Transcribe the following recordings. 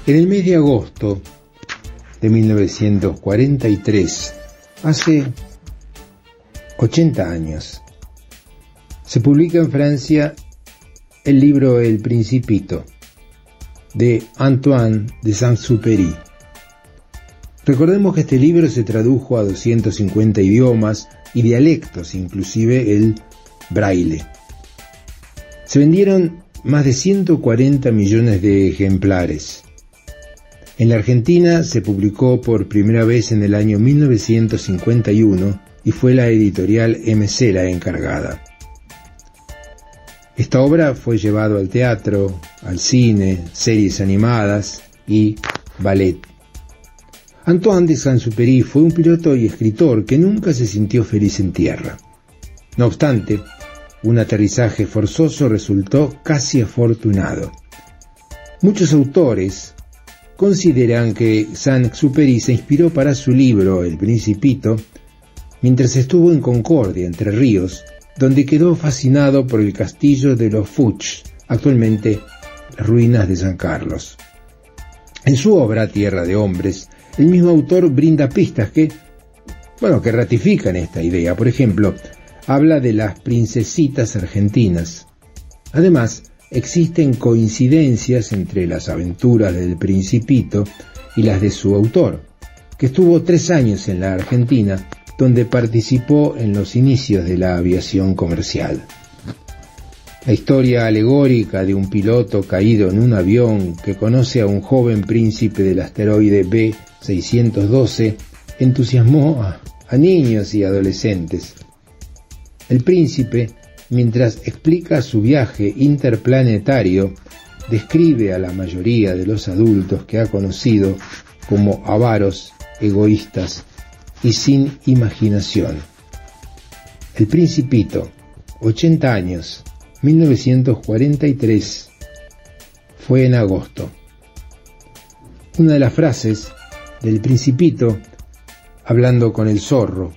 En el mes de agosto de 1943, hace 80 años, se publica en Francia el libro El Principito, de Antoine de Saint-Exupéry. Recordemos que este libro se tradujo a 250 idiomas y dialectos, inclusive el braille. Se vendieron más de 140 millones de ejemplares. En la Argentina se publicó por primera vez en el año 1951 y fue la editorial MC la encargada. Esta obra fue llevada al teatro, al cine, series animadas y ballet. Antoine de Saint-Exupéry fue un piloto y escritor que nunca se sintió feliz en tierra. No obstante, un aterrizaje forzoso resultó casi afortunado. Muchos autores consideran que Saint-Exupéry se inspiró para su libro El Principito mientras estuvo en Concordia, Entre Ríos, donde quedó fascinado por el castillo de los Fuchs, actualmente las ruinas de San Carlos. En su obra Tierra de Hombres, el mismo autor brinda pistas que ratifican esta idea. Por ejemplo, habla de las princesitas argentinas. Además, existen coincidencias entre las aventuras del Principito y las de su autor, que estuvo 3 años en la Argentina, donde participó en los inicios de la aviación comercial. La historia alegórica de un piloto caído en un avión que conoce a un joven príncipe del asteroide B612 entusiasmó a niños y adolescentes. El príncipe, mientras explica su viaje interplanetario, describe a la mayoría de los adultos que ha conocido como avaros, egoístas y sin imaginación. El Principito, 80 años, 1943, fue en agosto. Una de las frases del Principito, hablando con el zorro,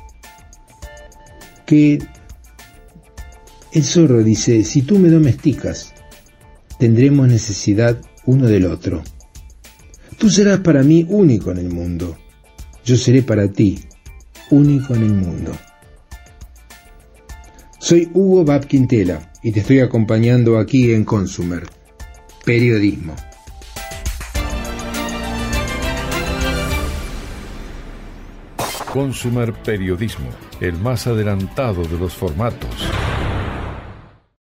que el zorro dice: si tú me domesticas, tendremos necesidad uno del otro. Tú serás para mí único en el mundo. Yo seré para ti único en el mundo. Soy Hugo Bab Quintela y te estoy acompañando aquí en Consumer Periodismo. Consumer Periodismo, el más adelantado de los formatos.